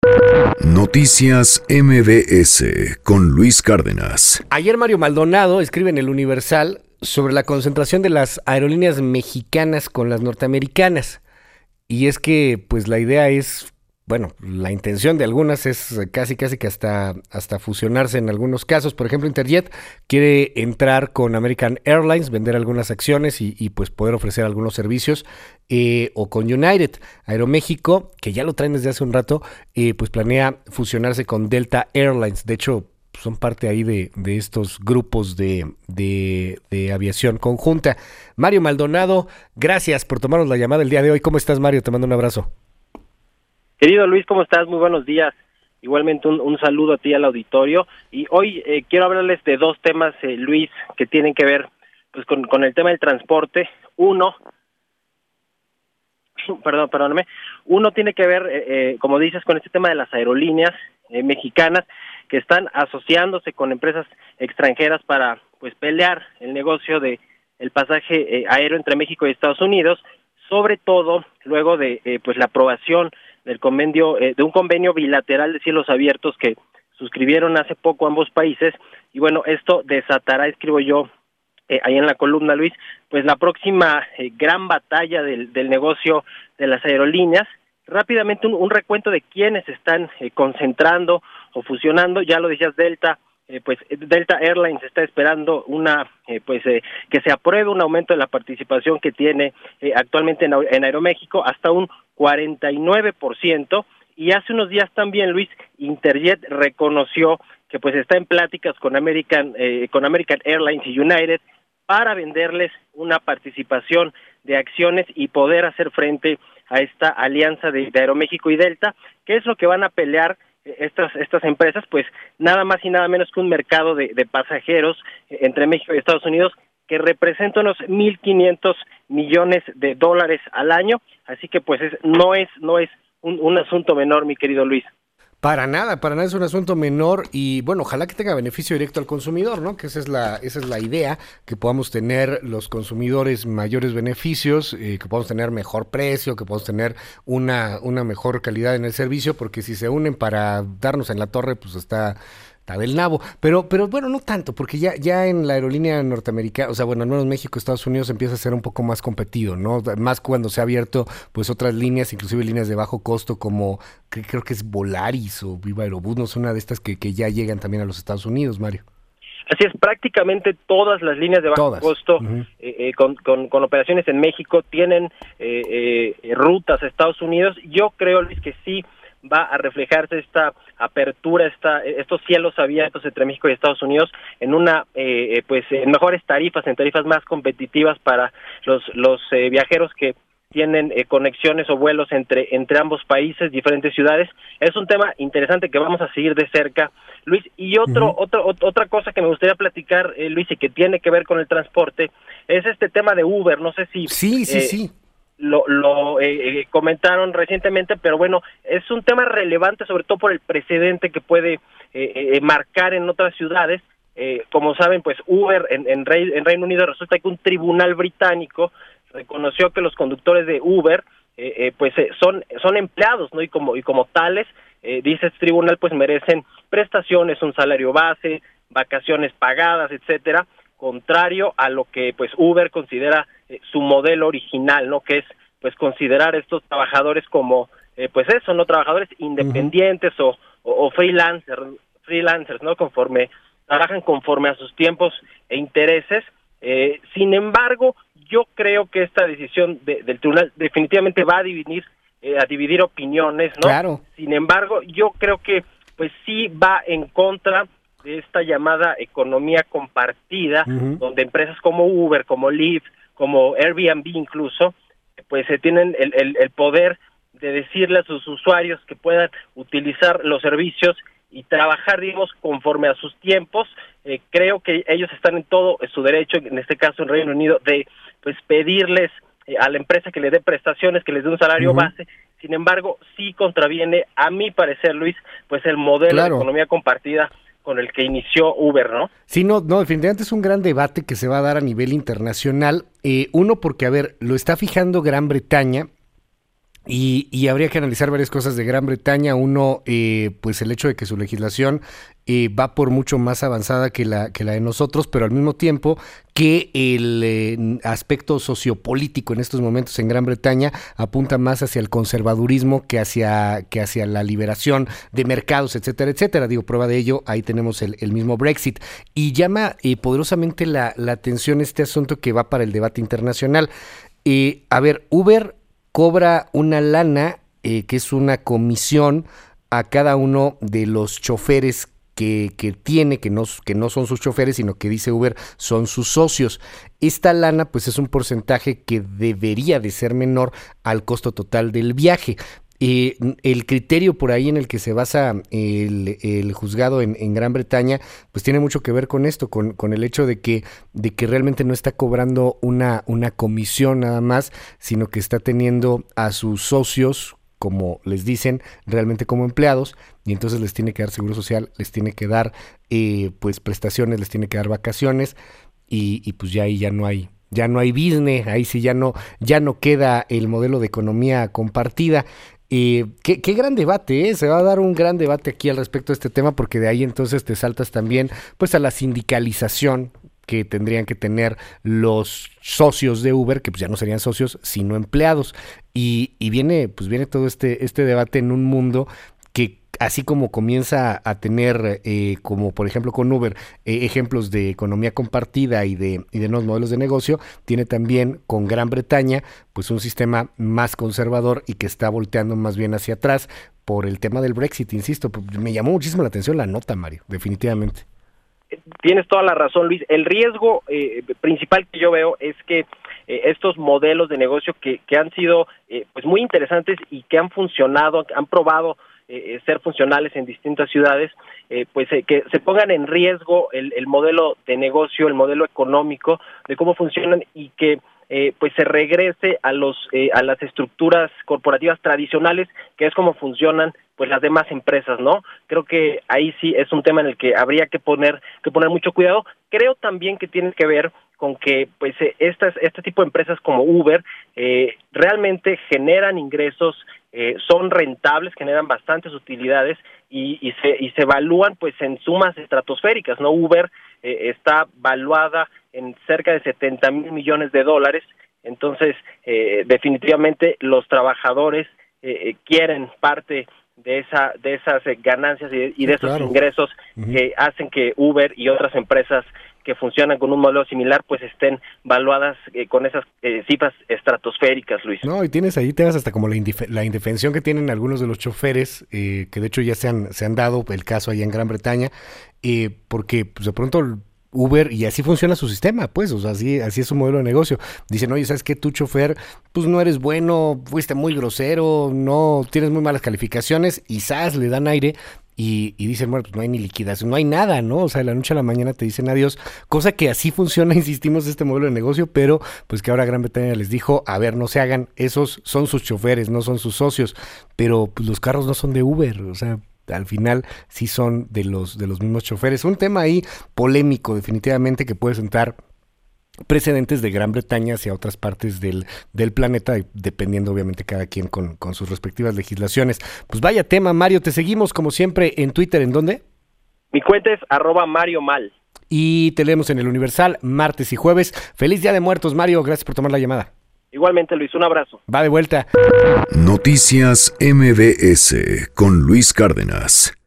Noticias MBS con Luis Cárdenas. Ayer Mario Maldonado escribe en El Universal sobre la concentración de las aerolíneas mexicanas con las norteamericanas. Y es que, pues la idea es, bueno, la intención de algunas es casi que hasta fusionarse en algunos casos. Por ejemplo, Interjet quiere entrar con American Airlines, vender algunas acciones y pues poder ofrecer algunos servicios, o con United. Aeroméxico, que ya lo traen desde hace un rato, pues planea fusionarse con Delta Airlines. De hecho, son parte ahí de estos grupos de aviación conjunta. Mario Maldonado, gracias por tomarnos la llamada el día de hoy. ¿Cómo estás, Mario? Te mando un abrazo. Querido Luis, ¿cómo estás? Muy buenos días. Igualmente un saludo a ti, al auditorio. Y hoy quiero hablarles de dos temas, Luis, que tienen que ver pues con el tema del transporte. Perdóname. Uno tiene que ver, como dices, con este tema de las aerolíneas mexicanas que están asociándose con empresas extranjeras para pues pelear el negocio de el pasaje aéreo entre México y Estados Unidos, sobre todo luego de pues la aprobación del convenio de un convenio bilateral de cielos abiertos que suscribieron hace poco ambos países. Y bueno, esto desatará, escribo yo ahí en la columna, Luis, pues la próxima gran batalla del negocio de las aerolíneas. Rápidamente un recuento de quiénes están concentrando o fusionando. Ya lo decías, Delta, pues Delta Airlines está esperando que se apruebe un aumento de la participación que tiene actualmente en Aeroméxico hasta un 49%. Y hace unos días también, Luis, Interjet reconoció que pues está en pláticas con American Airlines y United para venderles una participación de acciones y poder hacer frente a esta alianza de Aeroméxico y Delta. ¿Qué es lo que van a pelear estas empresas? Pues nada más y nada menos que un mercado de pasajeros entre México y Estados Unidos que representa unos 1.500 millones de dólares al año. Así que pues no es un asunto menor, mi querido Luis. Para nada es un asunto menor y bueno, ojalá que tenga beneficio directo al consumidor, ¿no? Que esa es la idea, que podamos tener los consumidores mayores beneficios, que podamos tener mejor precio, que podamos tener una mejor calidad en el servicio, porque si se unen para darnos en la torre, pues está del nabo, pero bueno, no tanto, porque ya en la aerolínea norteamericana, o sea, bueno, al menos México, Estados Unidos empieza a ser un poco más competido, ¿no? Más cuando se ha abierto, pues, otras líneas, inclusive líneas de bajo costo, como creo que es Volaris o Viva Aerobús, no sé, una de estas que ya llegan también a los Estados Unidos, Mario. Así es, prácticamente todas las líneas de bajo costo con operaciones en México tienen rutas a Estados Unidos. Yo creo, Luis, que sí va a reflejarse esta apertura, estos cielos abiertos entre México y Estados Unidos en en mejores tarifas, en tarifas más competitivas para los viajeros que tienen conexiones o vuelos entre ambos países, diferentes ciudades. Es un tema interesante que vamos a seguir de cerca, Luis. Y otra cosa que me gustaría platicar, Luis, y que tiene que ver con el transporte, es este tema de Uber. No sé si Sí. Lo comentaron recientemente, pero bueno, es un tema relevante, sobre todo por el precedente que puede marcar en otras ciudades. Como saben, pues Uber en Reino Unido, resulta que un tribunal británico reconoció que los conductores de Uber son empleados, ¿no? Y como tales, dice este tribunal, pues merecen prestaciones, un salario base, vacaciones pagadas, etcétera, contrario a lo que pues Uber considera su modelo original, ¿no? Que es pues considerar a estos trabajadores como no trabajadores independientes o freelancers, ¿no? Trabajan conforme a sus tiempos e intereses. Sin embargo, yo creo que esta decisión del tribunal definitivamente va a dividir opiniones, ¿no? Claro. Sin embargo, yo creo que pues sí va en contra de esta llamada economía compartida, donde empresas como Uber, como Lyft, como Airbnb incluso, pues tienen el poder de decirle a sus usuarios que puedan utilizar los servicios y trabajar, digamos, conforme a sus tiempos. Creo que ellos están en todo su derecho, en este caso en Reino Unido, de pues pedirles a la empresa que les dé prestaciones, que les dé un salario base. Sin embargo, sí contraviene, a mi parecer, Luis, pues el modelo de economía compartida con el que inició Uber, ¿no? Sí, no, definitivamente es un gran debate que se va a dar a nivel internacional. Uno, porque, a ver, lo está fijando Gran Bretaña, Y habría que analizar varias cosas de Gran Bretaña. Uno, pues el hecho de que su legislación va por mucho más avanzada que la de nosotros, pero al mismo tiempo que el aspecto sociopolítico en estos momentos en Gran Bretaña apunta más hacia el conservadurismo que hacia la liberación de mercados, etcétera, etcétera. Digo, prueba de ello, ahí tenemos el mismo Brexit. Y llama poderosamente la atención este asunto que va para el debate internacional. A ver, Uber cobra una lana, que es una comisión a cada uno de los choferes que tiene, que no son sus choferes, sino que dice Uber son sus socios. Esta lana pues es un porcentaje que debería de ser menor al costo total del viaje. El criterio por ahí en el que se basa el juzgado en Gran Bretaña, pues tiene mucho que ver con esto, con el hecho de que realmente no está cobrando una comisión nada más, sino que está teniendo a sus socios, como les dicen, realmente como empleados, y entonces les tiene que dar seguro social, les tiene que dar pues prestaciones, les tiene que dar vacaciones, y pues ya ahí ya no hay business, ahí sí ya no queda el modelo de economía compartida. Qué gran debate, ¿eh? Se va a dar un gran debate aquí al respecto de este tema, porque de ahí entonces te saltas también pues a la sindicalización que tendrían que tener los socios de Uber, que pues ya no serían socios sino empleados, y viene todo este debate en un mundo que, así como comienza a tener, como por ejemplo con Uber, ejemplos de economía compartida y de nuevos modelos de negocio, tiene también con Gran Bretaña pues un sistema más conservador y que está volteando más bien hacia atrás por el tema del Brexit, insisto. Me llamó muchísimo la atención la nota, Mario, definitivamente. Tienes toda la razón, Luis. El riesgo principal que yo veo es que estos modelos de negocio que han sido pues muy interesantes y que han funcionado, han probado ser funcionales en distintas ciudades, que se pongan en riesgo el modelo de negocio, el modelo económico, de cómo funcionan, y que pues se regrese a las estructuras corporativas tradicionales, que es como funcionan pues las demás empresas, ¿no? Creo que ahí sí es un tema en el que habría que poner mucho cuidado. Creo también que tiene que ver con que pues este tipo de empresas como Uber realmente generan ingresos, son rentables, generan bastantes utilidades y se evalúan pues en sumas estratosféricas, ¿no? Uber está valuada en cerca de 70 mil millones de dólares. Entonces definitivamente los trabajadores quieren parte de esas ganancias y de esos claro. ingresos que hacen que Uber y otras empresas que funcionan con un modelo similar pues estén valuadas con esas cifras estratosféricas, Luis. No, y tienes ahí temas hasta como la indefensión que tienen algunos de los choferes, que de hecho ya se han dado el caso allá en Gran Bretaña, porque pues, de pronto Uber, y así funciona su sistema, pues, o sea, así es su modelo de negocio. Dicen, oye, ¿sabes qué? Tu chofer, pues no eres bueno, fuiste muy grosero, no tienes muy malas calificaciones, y ¡zas! Le dan aire, y dicen, bueno, pues no hay ni liquidación, no hay nada, ¿no? O sea, de la noche a la mañana te dicen adiós, cosa que así funciona, insistimos, este modelo de negocio, pero pues que ahora Gran Bretaña les dijo, a ver, no se hagan, esos son sus choferes, no son sus socios, pero pues los carros no son de Uber, o sea, al final sí son de los mismos choferes. Un tema ahí polémico definitivamente, que puede sentar precedentes de Gran Bretaña hacia otras partes del planeta, dependiendo obviamente cada quien con sus respectivas legislaciones. Pues vaya tema, Mario, te seguimos como siempre en Twitter, ¿en dónde? Mi cuenta es @MarioMal. Y te leemos en El Universal martes y jueves. Feliz Día de Muertos, Mario, gracias por tomar la llamada. Igualmente, Luis, un abrazo. Va de vuelta. Noticias MBS con Luis Cárdenas.